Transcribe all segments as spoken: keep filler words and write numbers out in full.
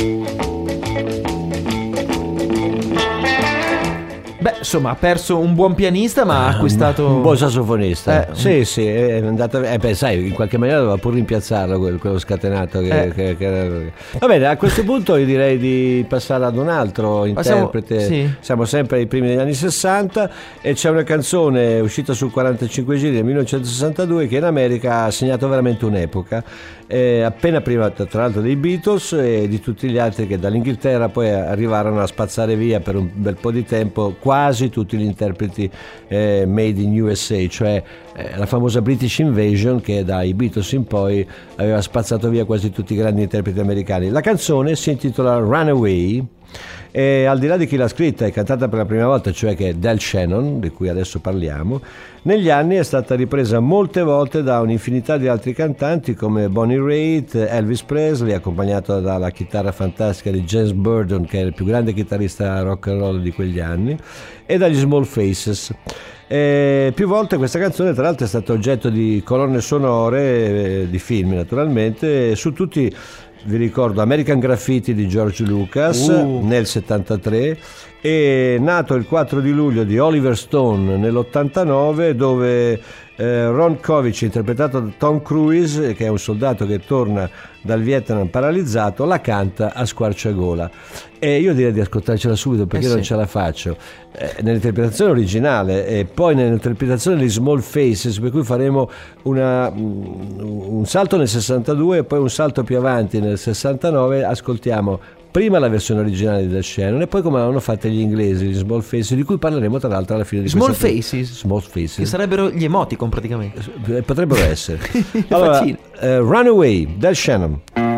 Beh, insomma, ha perso un buon pianista, ma ha acquistato un buon sassofonista. Eh, sì, sì, è andato. Eh, beh, sai, in qualche maniera doveva pur rimpiazzarlo quel, quello scatenato. Che, Eh. che, che... Va bene, a questo punto io direi di passare ad un altro interprete. Passiamo, sì. Siamo sempre ai primi degli anni sessanta e c'è una canzone uscita sul quarantacinque giri del millenovecentosessantadue che in America ha segnato veramente un'epoca. Eh, appena prima tra l'altro dei Beatles e di tutti gli altri che dall'Inghilterra poi arrivarono a spazzare via per un bel po' di tempo quasi tutti gli interpreti eh, made in U S A, cioè eh, la famosa British Invasion che dai Beatles in poi aveva spazzato via quasi tutti i grandi interpreti americani. La canzone si intitola Runaway e al di là di chi l'ha scritta e cantata per la prima volta, cioè che è Del Shannon, di cui adesso parliamo, negli anni è stata ripresa molte volte da un'infinità di altri cantanti come Bonnie Raitt, Elvis Presley, accompagnato dalla chitarra fantastica di James Burton, che è il più grande chitarrista rock and roll di quegli anni, e dagli Small Faces. E più volte questa canzone tra l'altro è stata oggetto di colonne sonore, eh, di film naturalmente, su tutti. Vi ricordo American Graffiti di George Lucas uh. nel settantatré e nato il quattro di luglio di Oliver Stone nell'ottantanove, dove eh, Ron Kovic, interpretato da Tom Cruise, che è un soldato che torna dal Vietnam paralizzato, la canta a squarciagola. E io direi di ascoltarcela subito perché eh non sì. ce la faccio. Eh, nell'interpretazione originale e poi nell'interpretazione di Small Faces, per cui faremo una, un salto nel sessantadue e poi un salto più avanti nel sessantanove. Ascoltiamo prima la versione originale di The Shannon e poi come l'hanno fatta gli inglesi, gli Small Faces, di cui parleremo tra l'altro alla fine di Small questa Faces? Small Faces, che sarebbero gli emoticon praticamente. Potrebbero essere. Allora, uh, Runaway, The Shannon.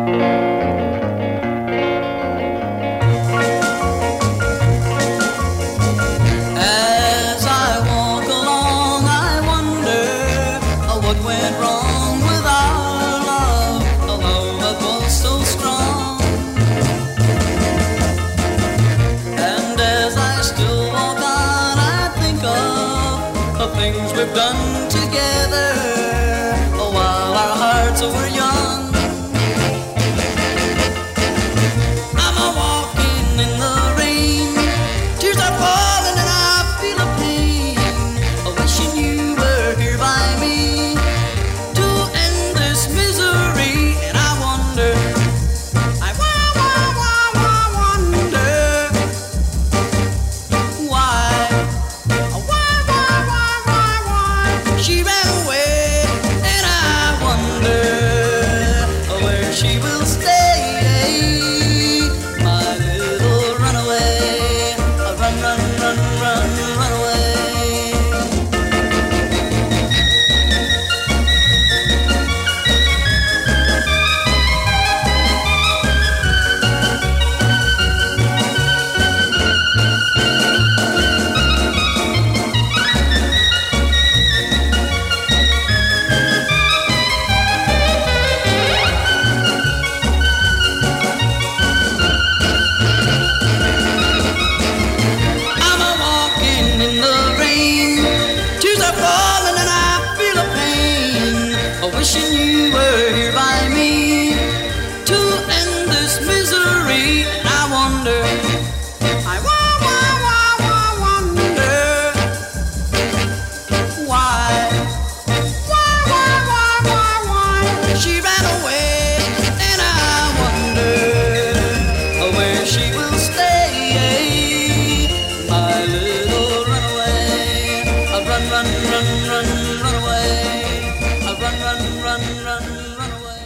Done together while our hearts were young. I'm a walking in the rain, tears are falling and I feel a pain, wishing you were here by me to end this misery. And I wonder, I wa- wa- wa- wa- wonder why. She ran away, and I wonder where she will stay. My little runaway, run, run, run, run, run away. Wishing you were here by me to end this misery. And I wonder, I wa- wa- wa- wa- wonder why, why, why, why, why, why she ran away. And I wonder where she will stay. My little runaway, run, run, run, run, run away. Run, run, run, run, run away.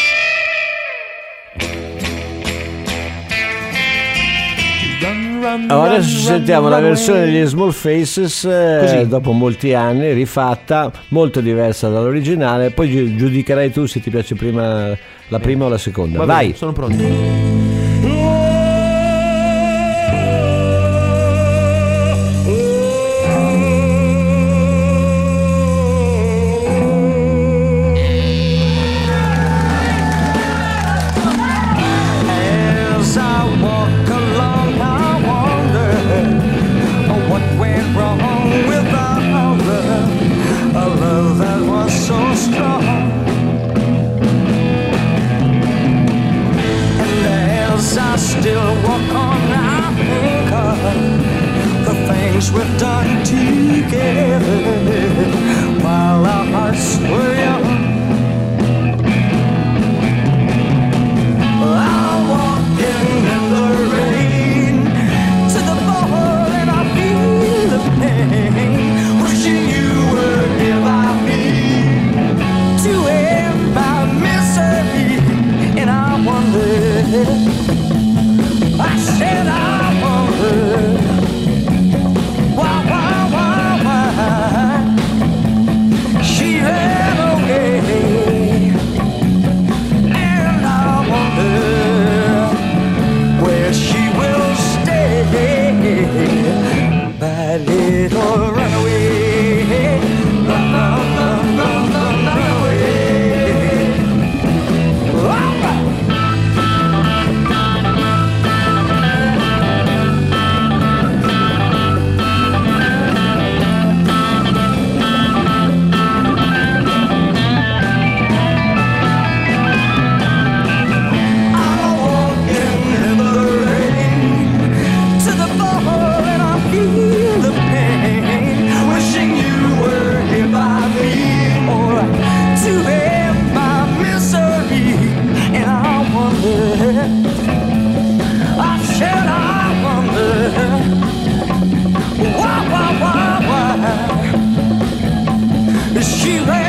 Allora, adesso ci sentiamo la versione degli Small Faces eh, dopo molti anni, rifatta, molto diversa dall'originale. Poi gi- giudicherai tu se ti piace prima la prima o la seconda. Va Vai, bene, sono pronto. I still walk on, I think of the things we've done together while our hearts were young. I'm walking in the rain to the ball and I feel the pain, wishing you were here by me to end my misery. And I wonder, I said I wonder, why, why, why, why she ran away. And I wonder where she will stay, my little runaway, run, run, run, run, run, run away. All right. She ran